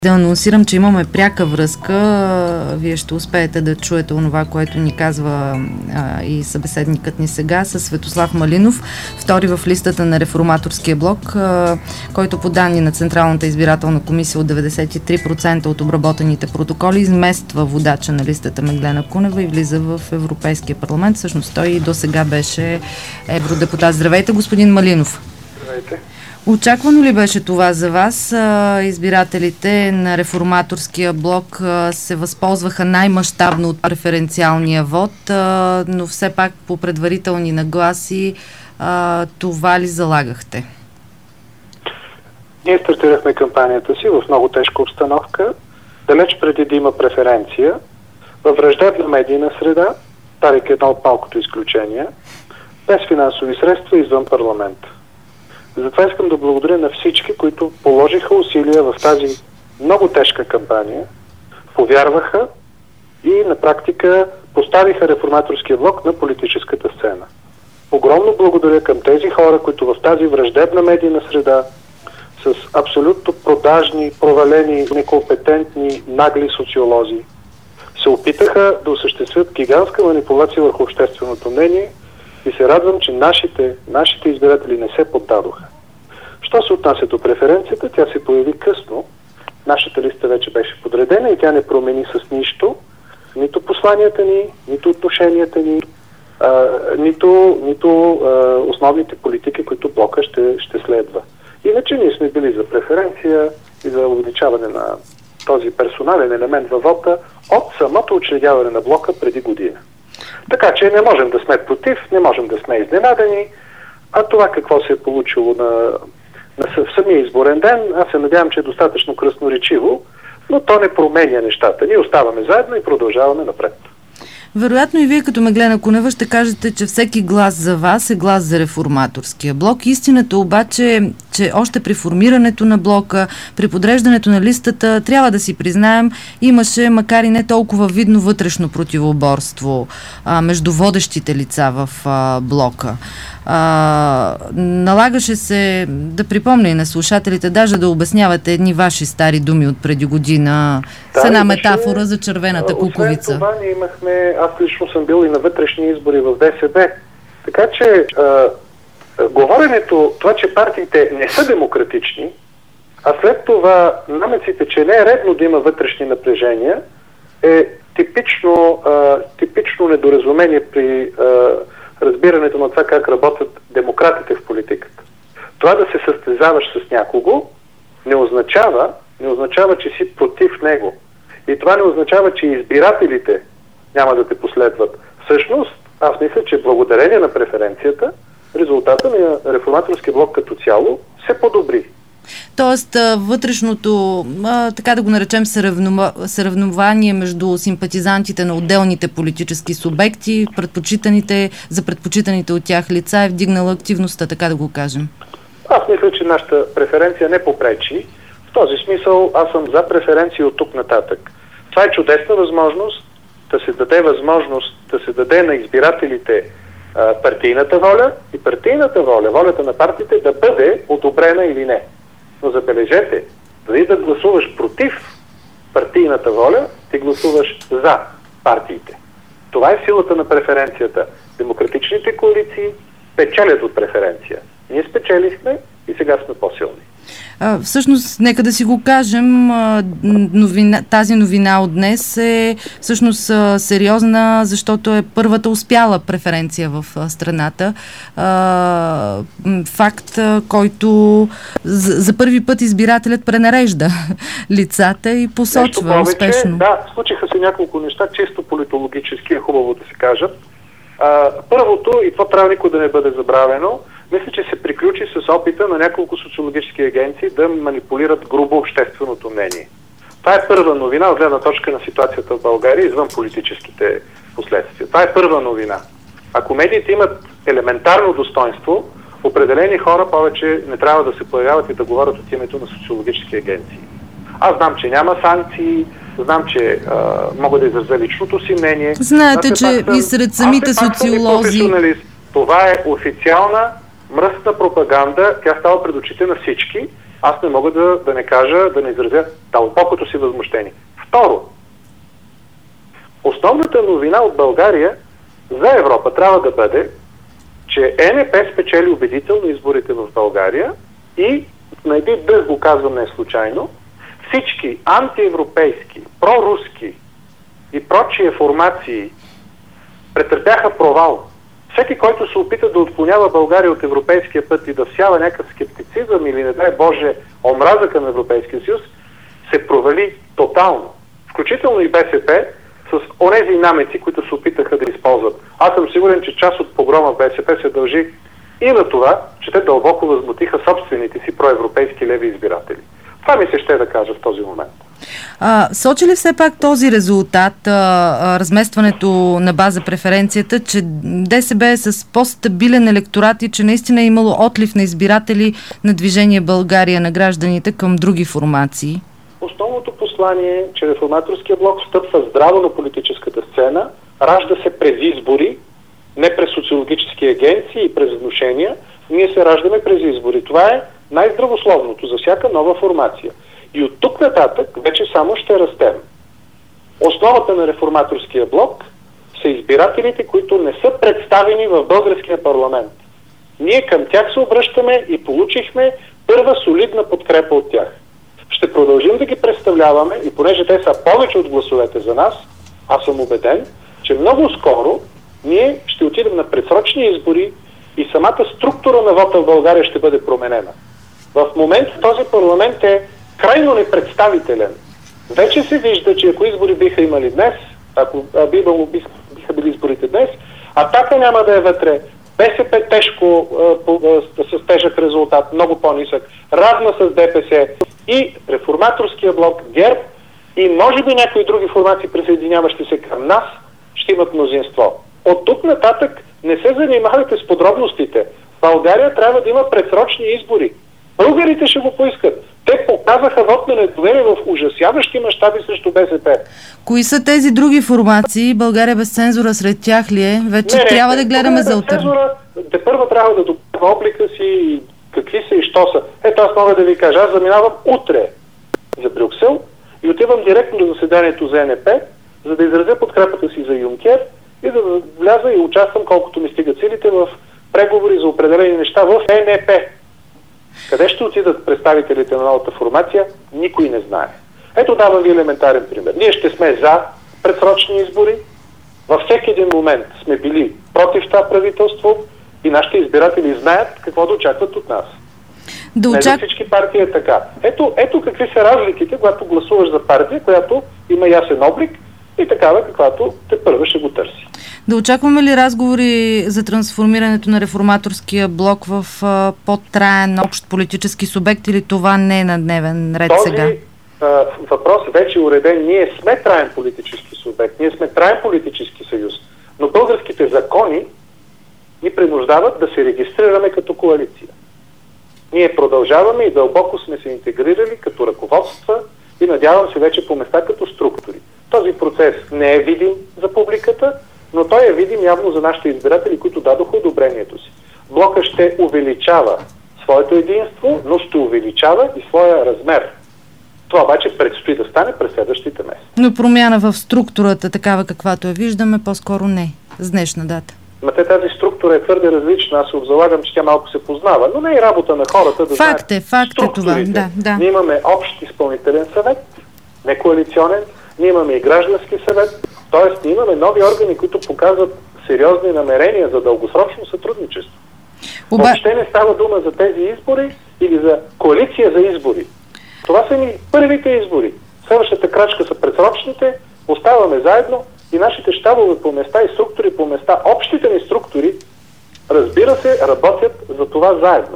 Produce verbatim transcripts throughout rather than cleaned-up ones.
Да анонсирам, че имаме пряка връзка. Вие ще успеете да чуете онова, което ни казва а, и събеседникът ни сега, с Светослав Малинов, втори в листата на Реформаторския блок, а, който по данни на Централната избирателна комисия от деветдесет и три процента от обработените протоколи измества водача на листата Меглена Кунева и влиза в Европейския парламент. Всъщност той и до сега беше евродепутат. Здравейте, господин Малинов. Здравейте. Очаквано ли беше това за вас? Избирателите на Реформаторския блок се възползваха най-мащабно от преференциалния вод, но все пак по предварителни нагласи това ли залагахте? Ние стартирахме кампанията си в много тежка обстановка, далеч преди да има преференция, във враждебна медийна среда, тарик едно от малкото изключения, без финансови средства извън парламента. Затова искам да благодаря на всички, които положиха усилия в тази много тежка кампания, повярваха и на практика поставиха Реформаторския блок на политическата сцена. Огромно благодаря към тези хора, които в тази враждебна медийна среда с абсолютно продажни, провалени, некомпетентни, нагли социолози се опитаха да осъществят гигантска манипулация върху общественото мнение и се радвам, че нашите, нашите избиратели не се поддадоха. Що се отнася до преференцията, тя се появи късно. Нашата листа вече беше подредена и тя не промени с нищо. Нито посланията ни, нито отношенията ни, а, нито, нито а, основните политики, които блока ще, ще следва. Иначе ние сме били за преференция и за увеличаване на този персонален елемент във вота от самото учредяване на блока преди година. Така че не можем да сме против, не можем да сме изненадани, а това какво се е получило на, на в самия изборен ден, аз се надявам, че е достатъчно красноречиво, но то не променя нещата. Ние оставаме заедно и продължаваме напред. Вероятно и вие като Меглена Кунева ще кажете, че всеки глас за вас е глас за Реформаторския блок. Истината обаче е, че още при формирането на блока, при подреждането на листата, трябва да си признаем, имаше, макар и не толкова видно, вътрешно противоборство а, между водещите лица в а, блока. А, налагаше се, да припомня и на слушателите, даже да обяснявате едни ваши стари думи от преди година, да, с една метафора за червената куковица. Освен това, ние имахме, аз лично съм бил и на вътрешни избори в ДСБ, така че а, говоренето, това, че партиите не са демократични, а след това намеците, че не е редно да има вътрешни напрежения, е типично, а, типично недоразумение при а, разбирането на това как работят демократите в политиката. Това да се състезаваш с някого не означава, не означава, че си против него. И това не означава, че избирателите няма да те последват. Всъщност, аз мисля, че благодарение на преференцията, резултата на Реформаторския блок като цяло се подобри. Тоест, вътрешното, така да го наречем, съревнование между симпатизантите на отделните политически субекти, предпочитаните, за предпочитаните от тях лица е вдигнала активността, така да го кажем. Аз мисля, че нашата преференция не попречи. В този смисъл аз съм за преференция от тук нататък. Това е чудесна възможност да се даде възможност да се даде на избирателите а, партийната воля и партийната воля, волята на партиите да бъде одобрена или не. Но забележете, дори да гласуваш против партийната воля, ти гласуваш за партиите. Това е силата на преференцията. Демократичните коалиции печелят от преференция. Ние спечелихме и сега сме по-силни. А, всъщност, нека да си го кажем, а, новина, тази новина от днес е всъщност а, сериозна, защото е първата успяла преференция в а, страната. А, факт, а, който за, за първи път избирателят пренарежда лицата и посочва успешно. Да, случиха се няколко неща, чисто политологически е хубаво да се кажат. А, първото, и това трябва никой да не бъде забравено, мисля, че се приключи с опита на няколко социологически агенции да манипулират грубо общественото мнение. Това е първа новина от гледна точка на ситуацията в България извън политическите последствия. Това е първа новина. Ако медиите имат елементарно достоинство, определени хора повече не трябва да се появяват и да говорят от името на социологически агенции. Аз знам, че няма санкции, знам, че а, мога да изразя личното си мнение. Знаете, че и сред самите социолози... Това е официална мръсна пропаганда, тя става пред очите на всички аз не мога да, да не кажа, да не изразя дълбокото си възмущение. Второ, основната новина от България за Европа трябва да бъде, че Е Ен Пе спечели убедително изборите в България и, на един дъх го казвам не случайно, всички антиевропейски, проруски и прочие формации претърпяха провал. Всеки, който се опита да отклонява България от европейския път и да всява някакъв скептицизъм или, не дай Боже, омраза към Европейския съюз, се провали тотално. Включително и Бе Се Пе с онези намеци, които се опитаха да използват. Аз съм сигурен, че част от погрома в Бе Се Пе се дължи и на това, че те дълбоко възмутиха собствените си проевропейски леви избиратели. Това ми се ще да кажа в този момент. А, сочи ли все пак този резултат, а, а, разместването на база преференцията, че Де Се Бе е с по-стабилен електорат и че наистина е имало отлив на избиратели на Движение България, на гражданите към други формации? Основното послание е, че Реформаторския блок встъпва здраво на политическата сцена, ражда се през избори, не през социологически агенции и през внушения. Ние се раждаме през избори. Това е най-здравословното за всяка нова формация. И от тук нататък вече само ще растем. Основата на Реформаторския блок са избирателите, които не са представени в българския парламент. Ние към тях се обръщаме и получихме първа солидна подкрепа от тях. Ще продължим да ги представляваме и понеже те са повече от гласовете за нас, аз съм убеден, че много скоро ние ще отидем на предсрочни избори и самата структура на вота в България ще бъде променена. В момента този парламент е крайно непредставителен. Вече се вижда, че ако избори биха имали днес, ако би имало, биха били изборите днес, Атака няма да е вътре, Бе Се Пе тежко, с тежък резултат, много по-нисък, равна с Де Пе Се и Реформаторския блок, ГЕРБ и може би някои други формации, присъединяващи се към нас, ще имат мнозинство. От тук нататък не се занимавайте с подробностите. България трябва да има предсрочни избори. Българите ще го поискат. Те показаха вот на недоверие в ужасяващи мащаби срещу Бе Се Пе. Кои са тези други формации? България без цензура сред тях ли е? Вече не, трябва не, да гледаме за алтернатива. Те първо трябва да доказва облика си и какви са и що са. Ето аз мога да ви кажа, аз заминавам утре за Брюксел и отивам директно до заседанието за Е Ен Пе, за да изразя подкрепата си за Юнкер и да вляза и участвам колкото ми стигат силите в преговори за определени неща в Е Ен Пе. Къде ще отидат представителите на новата формация, никой не знае. Ето давам ви елементарен пример. Ние ще сме за предсрочни избори. Във всеки един момент сме били против това правителство и нашите избиратели знаят какво да очакват от нас. Да очак... Не за всички партии е така. Ето, ето какви са разликите, когато гласуваш за партия, която има ясен облик и такава, каквато те първо ще го търси. Да очакваме ли разговори за трансформирането на Реформаторския блок в а, по-траен общ политически субект или това не е на дневен ред Този, сега? Този въпрос вече е уреден. Ние сме траен политически субект, ние сме траен политически съюз, но българските закони ни принуждават да се регистрираме като коалиция. Ние продължаваме и дълбоко сме се интегрирали като ръководства и надявам се вече по места като структури. Този процес не е видим за публиката, но той е видим явно за нашите избиратели, които дадоха одобрението си. Блока ще увеличава своето единство, но ще увеличава и своя размер. Това обаче предстои да стане през следващите месеци. Но промяна в структурата, такава каквато я виждаме, по-скоро не, с днешна дата. Ма те тази структура е твърде различна. Аз се обзалагам, че тя малко се познава, но не е работа на хората да знаят. Факт е, факт е това. Да, да. Ние имаме общ изпълнителен съвет, не коалиционен, ние имаме и граждански съвет, т.е. ние имаме нови органи, които показват сериозни намерения за дългосрочно сътрудничество. Оба... Въобще не става дума за тези избори или за коалиция за избори. Това са ни първите избори. Следващата крачка са предсрочните, оставаме заедно и нашите щабове по места и структури по места, общите ни структури, разбира се, работят за това заедно.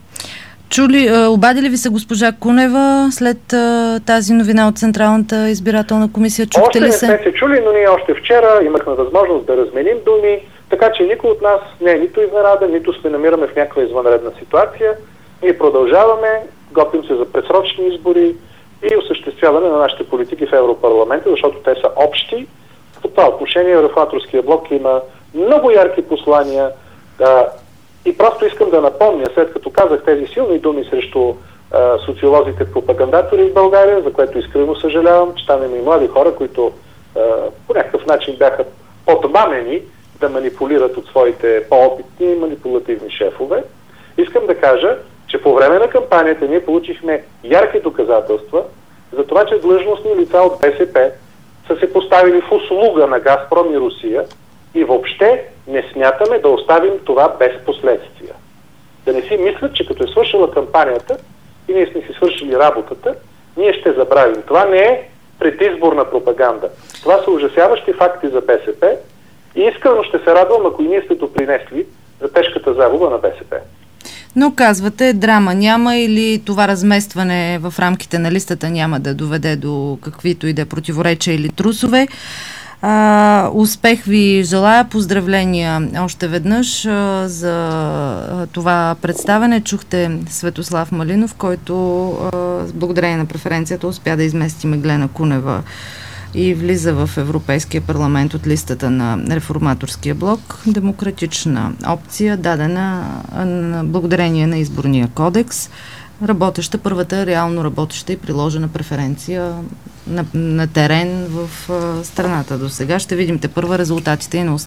Чули, обади ли ви се госпожа Кунева след а, тази новина от Централната избирателна комисия? Чухте още ли не се? сме се чули, но ние още вчера имахме възможност да разменим думи, така че никой от нас не е нито изненада, нито се намираме в някаква извънредна ситуация. Ние продължаваме, готвим се за предсрочни избори и осъществяване на нашите политики в Европарламента, защото те са общи. В това отношение Реформаторския блок има много ярки послания. Да, и просто искам да напомня, след като казах тези силни думи срещу а, социолозите пропагандатори в България, за което искрено съжалявам, че там има и млади хора, които а, по някакъв начин бяха подмамени да манипулират от своите по-опитни и манипулативни шефове. Искам да кажа, че по време на кампанията ние получихме ярки доказателства за това, че длъжностни лица от БСП са се поставили в услуга на Газпром и Русия и въобще не смятаме да оставим това без последствия. Да не си мислят, че като е свършила кампанията и ние сме си свършили работата, ние ще забравим. Това не е предизборна пропаганда. Това са ужасяващи факти за БСП и искрено ще се радвам, ако и ние сте допринесли за тежката загуба на БСП. Но казвате, драма няма или това разместване в рамките на листата няма да доведе до каквито и да противоречия или трусове. А, успех ви желая, поздравления още веднъж а, за а, това представяне. Чухте Светослав Малинов, който а, благодарение на преференцията успя да измести Меглена Кунева и влиза в Европейския парламент от листата на Реформаторския блок. Демократична опция, дадена на благодарение на Изборния кодекс. Работеща, първата реално работеща и приложена преференция на, на терен в а, страната до сега. Ще видим те първа резултатите и на